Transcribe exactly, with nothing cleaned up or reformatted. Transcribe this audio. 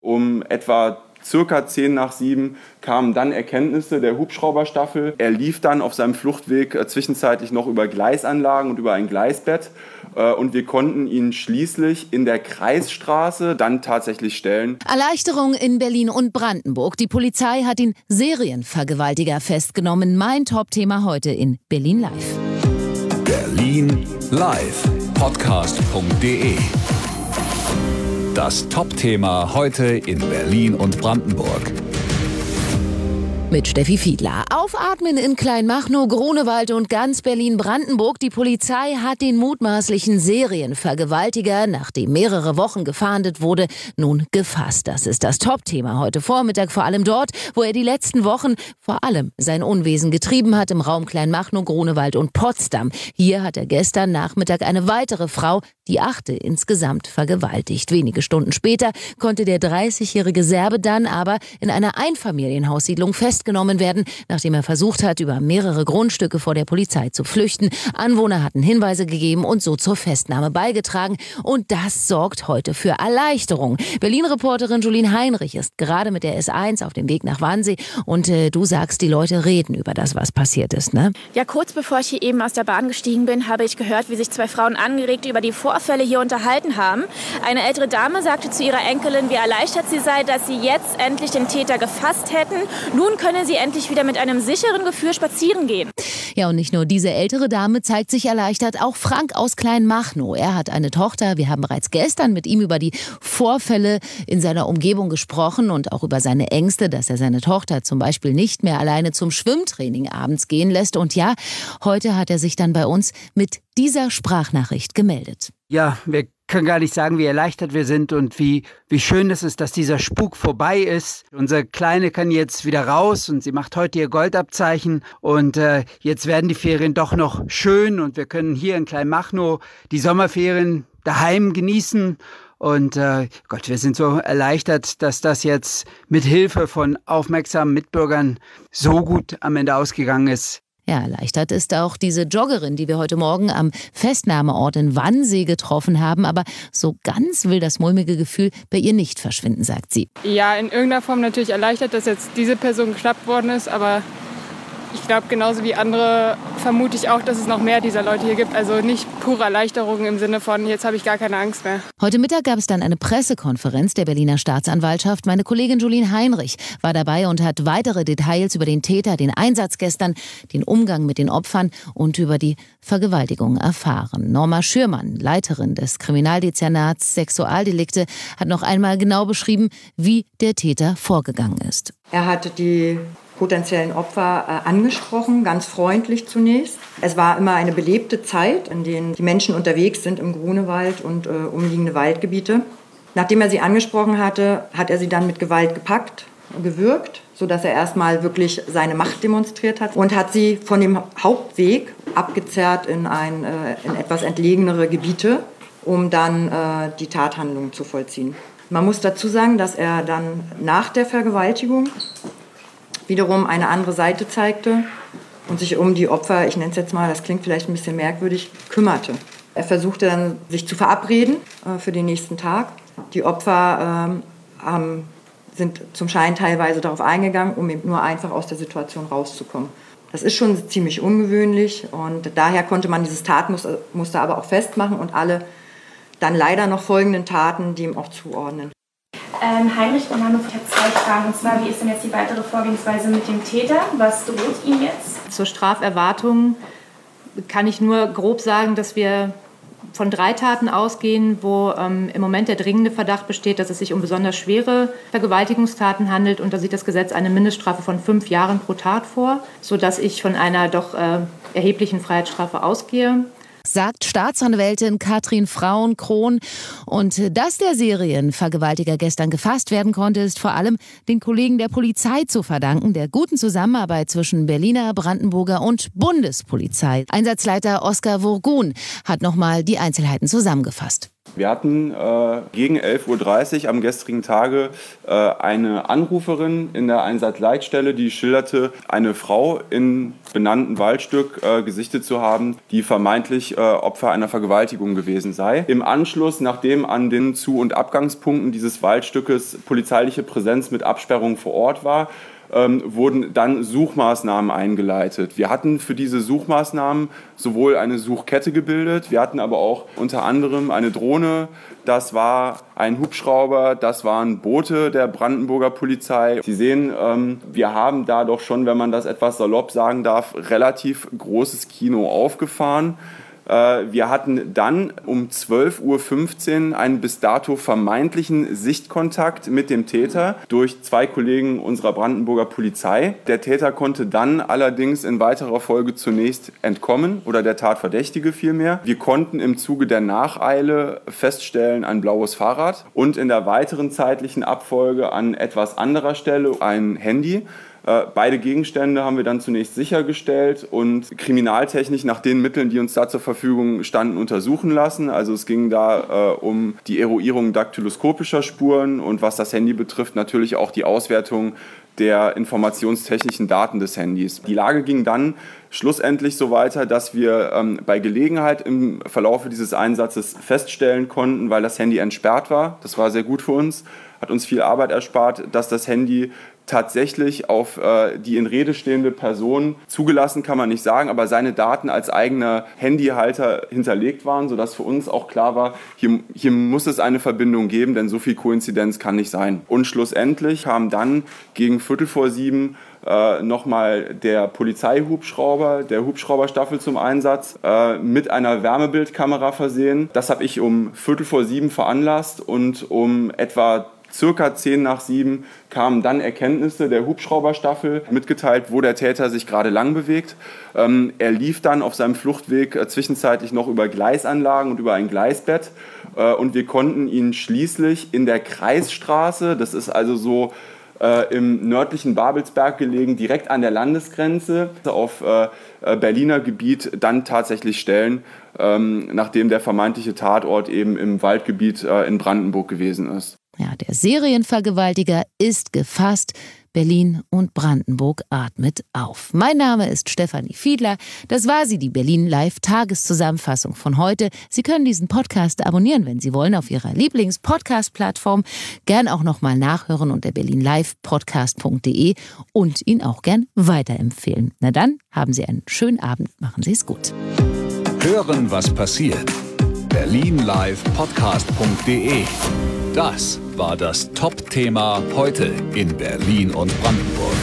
Um etwa circa zehn nach sieben kamen dann Erkenntnisse der Hubschrauberstaffel. Er lief dann auf seinem Fluchtweg äh, zwischenzeitlich noch über Gleisanlagen und über ein Gleisbett. Äh, und wir konnten ihn schließlich in der Kreisstraße dann tatsächlich stellen. Erleichterung in Berlin und Brandenburg. Die Polizei hat den Serienvergewaltiger festgenommen. Mein Top-Thema heute in Berlin Live. Berlin Live. Podcast punkt de. Das Top-Thema heute in Berlin und Brandenburg. Mit Steffi Fiedler. Aufatmen in Kleinmachnow, Grunewald und ganz Berlin-Brandenburg. Die Polizei hat den mutmaßlichen Serienvergewaltiger, nachdem mehrere Wochen gefahndet wurde, nun gefasst. Das ist das Top-Thema heute Vormittag, vor allem dort, wo er die letzten Wochen vor allem sein Unwesen getrieben hat, im Raum Kleinmachnow, Grunewald und Potsdam. Hier hat er gestern Nachmittag eine weitere Frau, die achte, insgesamt vergewaltigt. Wenige Stunden später konnte der dreißigjährige Serbe dann aber in einer Einfamilienhaussiedlung festgenommen werden, nachdem er versucht hat, über mehrere Grundstücke vor der Polizei zu flüchten. Anwohner hatten Hinweise gegeben und so zur Festnahme beigetragen. Und das sorgt heute für Erleichterung. Berlin-Reporterin Julien Heinrich ist gerade mit der S eins auf dem Weg nach Wannsee. Und äh, du sagst, die Leute reden über das, was passiert ist, ne? Ja, kurz bevor ich hier eben aus der Bahn gestiegen bin, habe ich gehört, wie sich zwei Frauen angeregt über die Vorfälle hier unterhalten haben. Eine ältere Dame sagte zu ihrer Enkelin, wie erleichtert sie sei, dass sie jetzt endlich den Täter gefasst hätten. Nun könne sie endlich wieder mit einem sicheren Gefühl spazieren gehen. Ja, und nicht nur diese ältere Dame zeigt sich erleichtert, auch Frank aus Kleinmachnow. Er hat eine Tochter. Wir haben bereits gestern mit ihm über die Vorfälle in seiner Umgebung gesprochen und auch über seine Ängste, dass er seine Tochter zum Beispiel nicht mehr alleine zum Schwimmtraining abends gehen lässt. Und ja, heute hat er sich dann bei uns mit dieser Sprachnachricht gemeldet. Ja, wir können gar nicht sagen, wie erleichtert wir sind und wie, wie schön es ist, dass dieser Spuk vorbei ist. Unsere Kleine kann jetzt wieder raus und sie macht heute ihr Goldabzeichen und äh, jetzt werden die Ferien doch noch schön und wir können hier in Kleinmachnow die Sommerferien daheim genießen. Und äh, Gott, wir sind so erleichtert, dass das jetzt mit Hilfe von aufmerksamen Mitbürgern so gut am Ende ausgegangen ist. Ja, erleichtert ist auch diese Joggerin, die wir heute Morgen am Festnahmeort in Wannsee getroffen haben. Aber so ganz will das mulmige Gefühl bei ihr nicht verschwinden, sagt sie. Ja, in irgendeiner Form natürlich erleichtert, dass jetzt diese Person geschnappt worden ist. Aber ich glaube, genauso wie andere vermute ich auch, dass es noch mehr dieser Leute hier gibt. Also nicht pure Erleichterung im Sinne von, jetzt habe ich gar keine Angst mehr. Heute Mittag gab es dann eine Pressekonferenz der Berliner Staatsanwaltschaft. Meine Kollegin Julien Heinrich war dabei und hat weitere Details über den Täter, den Einsatz gestern, den Umgang mit den Opfern und über die Vergewaltigung erfahren. Norma Schürmann, Leiterin des Kriminaldezernats Sexualdelikte, hat noch einmal genau beschrieben, wie der Täter vorgegangen ist. Er hatte die potenziellen Opfer äh, angesprochen, ganz freundlich zunächst. Es war immer eine belebte Zeit, in der die Menschen unterwegs sind im Grunewald und äh, umliegende Waldgebiete. Nachdem er sie angesprochen hatte, hat er sie dann mit Gewalt gepackt, gewürgt, sodass er erstmal wirklich seine Macht demonstriert hat und hat sie von dem Hauptweg abgezerrt in, ein, äh, in etwas entlegenere Gebiete, um dann äh, die Tathandlung zu vollziehen. Man muss dazu sagen, dass er dann nach der Vergewaltigung wiederum eine andere Seite zeigte und sich um die Opfer, ich nenne es jetzt mal, das klingt vielleicht ein bisschen merkwürdig, kümmerte. Er versuchte dann, sich zu verabreden äh, für den nächsten Tag. Die Opfer ähm, haben, sind zum Schein teilweise darauf eingegangen, um eben nur einfach aus der Situation rauszukommen. Das ist schon ziemlich ungewöhnlich und daher konnte man dieses Tatmuster Muster aber auch festmachen und alle dann leider noch folgenden Taten dem auch zuordnen. Ähm, Heinrich, mein Name, ich habe zwei Fragen. Und zwar, wie ist denn jetzt die weitere Vorgehensweise mit dem Täter? Was droht ihm jetzt? Zur Straferwartung kann ich nur grob sagen, dass wir von drei Taten ausgehen, wo ähm, im Moment der dringende Verdacht besteht, dass es sich um besonders schwere Vergewaltigungstaten handelt. Und da sieht das Gesetz eine Mindeststrafe von fünf Jahren pro Tat vor, sodass ich von einer doch äh, erheblichen Freiheitsstrafe ausgehe. Sagt Staatsanwältin Katrin Frauen-Krohn. Und dass der Serienvergewaltiger gestern gefasst werden konnte, ist vor allem den Kollegen der Polizei zu verdanken, der guten Zusammenarbeit zwischen Berliner, Brandenburger und Bundespolizei. Einsatzleiter Oskar Wurgun hat nochmal die Einzelheiten zusammengefasst. Wir hatten äh, gegen elf Uhr dreißig am gestrigen Tage äh, eine Anruferin in der Einsatzleitstelle, die schilderte, eine Frau in benannten Waldstück äh, gesichtet zu haben, die vermeintlich äh, Opfer einer Vergewaltigung gewesen sei. Im Anschluss, nachdem an den Zu- und Abgangspunkten dieses Waldstückes polizeiliche Präsenz mit Absperrung vor Ort war, Ähm, wurden dann Suchmaßnahmen eingeleitet. Wir hatten für diese Suchmaßnahmen sowohl eine Suchkette gebildet, wir hatten aber auch unter anderem eine Drohne, das war ein Hubschrauber, das waren Boote der Brandenburger Polizei. Sie sehen, ähm, wir haben da doch schon, wenn man das etwas salopp sagen darf, relativ großes Kino aufgefahren. Wir hatten dann um zwölf Uhr fünfzehn einen bis dato vermeintlichen Sichtkontakt mit dem Täter durch zwei Kollegen unserer Brandenburger Polizei. Der Täter konnte dann allerdings in weiterer Folge zunächst entkommen, oder der Tatverdächtige vielmehr. Wir konnten im Zuge der Nacheile feststellen, ein blaues Fahrrad und in der weiteren zeitlichen Abfolge an etwas anderer Stelle ein Handy. Beide Gegenstände haben wir dann zunächst sichergestellt und kriminaltechnisch nach den Mitteln, die uns da zur Verfügung standen, untersuchen lassen. Also es ging da äh, um die Eruierung daktyloskopischer Spuren und was das Handy betrifft, natürlich auch die Auswertung der informationstechnischen Daten des Handys. Die Lage ging dann schlussendlich so weiter, dass wir ähm, bei Gelegenheit im Verlauf dieses Einsatzes feststellen konnten, weil das Handy entsperrt war, das war sehr gut für uns, hat uns viel Arbeit erspart, dass das Handy tatsächlich auf äh, die in Rede stehende Person zugelassen, kann man nicht sagen, aber seine Daten als eigener Handyhalter hinterlegt waren, sodass für uns auch klar war, hier, hier muss es eine Verbindung geben, denn so viel Koinzidenz kann nicht sein. Und schlussendlich kam dann gegen Viertel vor sieben äh, nochmal der Polizeihubschrauber, der Hubschrauberstaffel zum Einsatz, äh, mit einer Wärmebildkamera versehen. Das habe ich um Viertel vor sieben veranlasst und um etwa circa zehn nach sieben kamen dann Erkenntnisse der Hubschrauberstaffel, mitgeteilt, wo der Täter sich gerade lang bewegt. Ähm, er lief dann auf seinem Fluchtweg äh, zwischenzeitlich noch über Gleisanlagen und über ein Gleisbett. Äh, und wir konnten ihn schließlich in der Kreisstraße, das ist also so äh, im nördlichen Babelsberg gelegen, direkt an der Landesgrenze, auf äh, Berliner Gebiet, dann tatsächlich stellen, ähm, nachdem der vermeintliche Tatort eben im Waldgebiet äh, in Brandenburg gewesen ist. Ja, der Serienvergewaltiger ist gefasst. Berlin und Brandenburg atmet auf. Mein Name ist Stefanie Fiedler. Das war sie, die Berlin Live Tageszusammenfassung von heute. Sie können diesen Podcast abonnieren, wenn Sie wollen, auf Ihrer Lieblings-Podcast-Plattform. Gern auch nochmal nachhören unter berlin live podcast punkt de und ihn auch gern weiterempfehlen. Na dann, haben Sie einen schönen Abend. Machen Sie es gut. Hören, was passiert. berlin live podcast punkt de. Das war das Top-Thema heute in Berlin und Brandenburg.